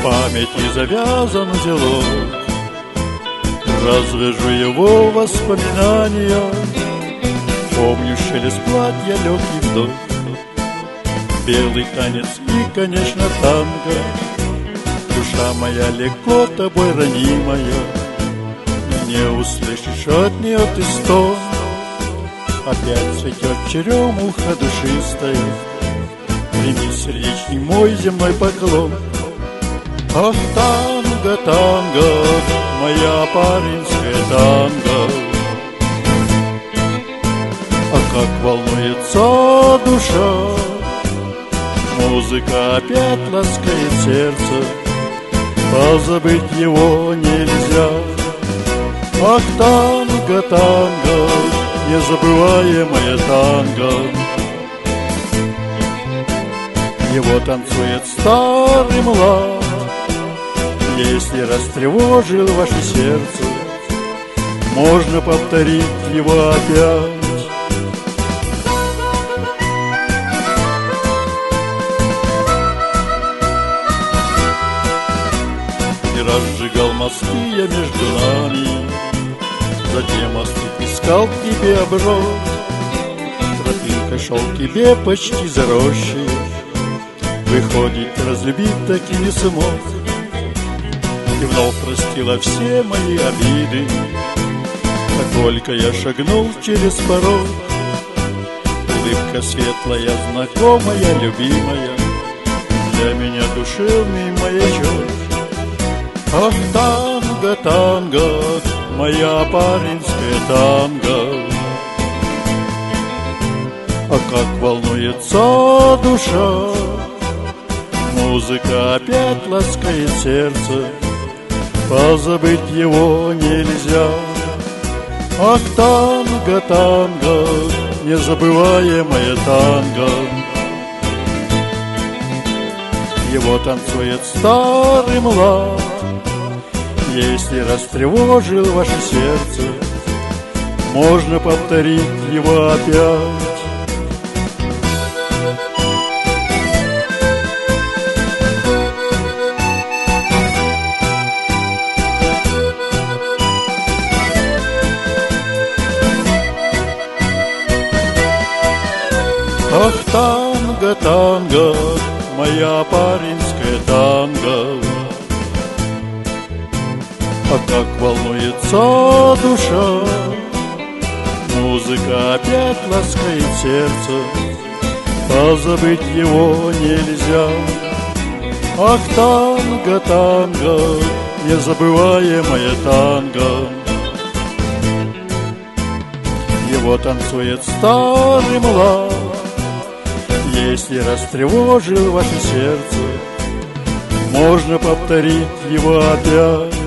памяти завязан узелок, развяжу его воспоминания. Помню шелест платья, легкий вдох, белый танец и, конечно, танго. Душа моя легко тобой ранимая, не услышишь от нее ты стон. Опять цветет черемуха душистая, прими сердечный мой земной поклон. Ах, танго, танго, моя паринская танго, а как волнуется душа, музыка опять ласкает сердце, позабыть его нельзя. Ах, танго, танго, незабываемое танго, его танцует старый млад. Если растревожил ваше сердце, можно повторить его опять. И разжигал мосты я между нами, затем мосты искал к тебе оброд. Тропинка шел к тебе почти заросшей, выходит, разлюбить таки не смог. И вновь простила все мои обиды, как только я шагнул через порог. Улыбка светлая, знакомая, любимая, для меня душевный маячок. Ах, танго, танго, моя паринская танго, а как волнуется душа, музыка опять ласкает сердце, позабыть его нельзя. Ах, танго, танго, незабываемое танго, его танцует старый млад. Если растревожил ваше сердце, можно повторить его опять. Ах, танго, танго, моя паринская танго, а как волнуется душа, музыка опять ласкает сердце, позабыть его нельзя. Ах, танго, танго, незабываемое танго, его танцует старый млад. Если растревожил ваше сердце, можно повторить его опять.